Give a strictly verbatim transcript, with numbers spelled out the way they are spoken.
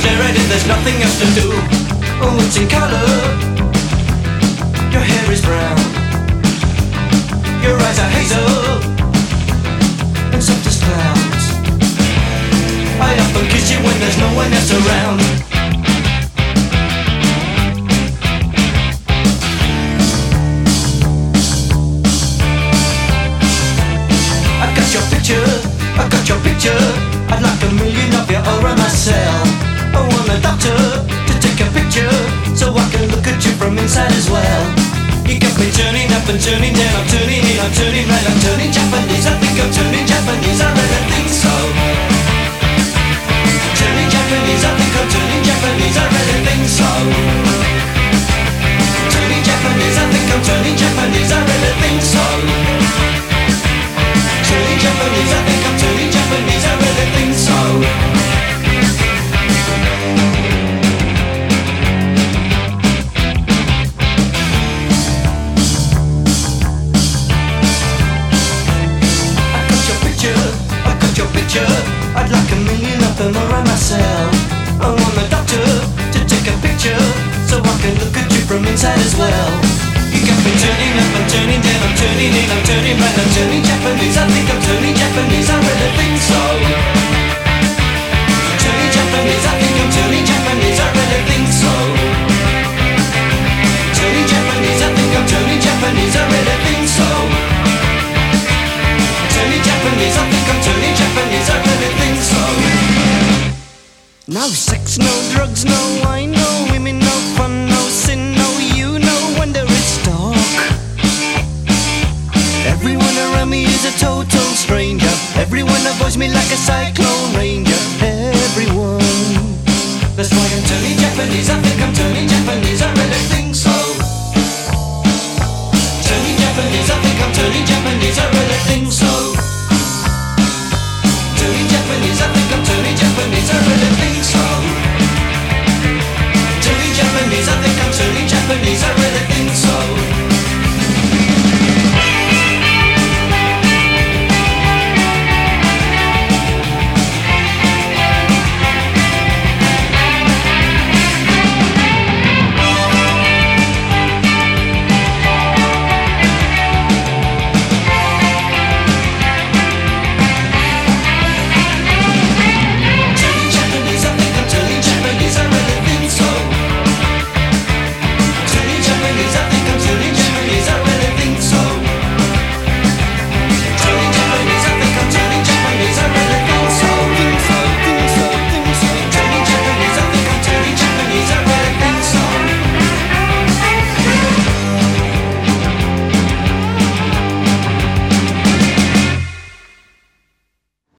stare at it, there's nothing else to do. Oh, it's in color. Your hair is brown. Your eyes are hazel and soft as clouds. I often kiss you when there's no one else around. I got your picture, I got your picture. I'd like a million of you all around my cell. I want a doctor to take a picture so I can look at you from inside as well. You got me turning up and turning down, I'm turning in, I'm turning right, I'm turning Japanese. I think I'm turning Japanese, I really think so. Turning Japanese, I think I'm turning Japanese, I really think so. Turning Japanese, I think I'm turning Japanese, I really think so. Turning Japanese, I think I'm turning Japanese, I really think so. I'd like a million of them around myself. I want a doctor to take a picture so I can look at you from inside as well. You got me turning up and turning down, I'm turning in, I'm turning right, I'm turning Japanese. I think I'm turning Japanese, I really think so. Turning Japanese, I think I'm turning Japanese, I really think so. Turning Japanese, I think I'm turning Japanese, I really think so. Turning Japanese, I think I'm turning Japanese, I really think so. No sex, no drugs, no wine, no women, no fun, no sin, no you, no wonder it's dark. Everyone around me is a total stranger. Everyone avoids me like a cyclone ranger. Hey.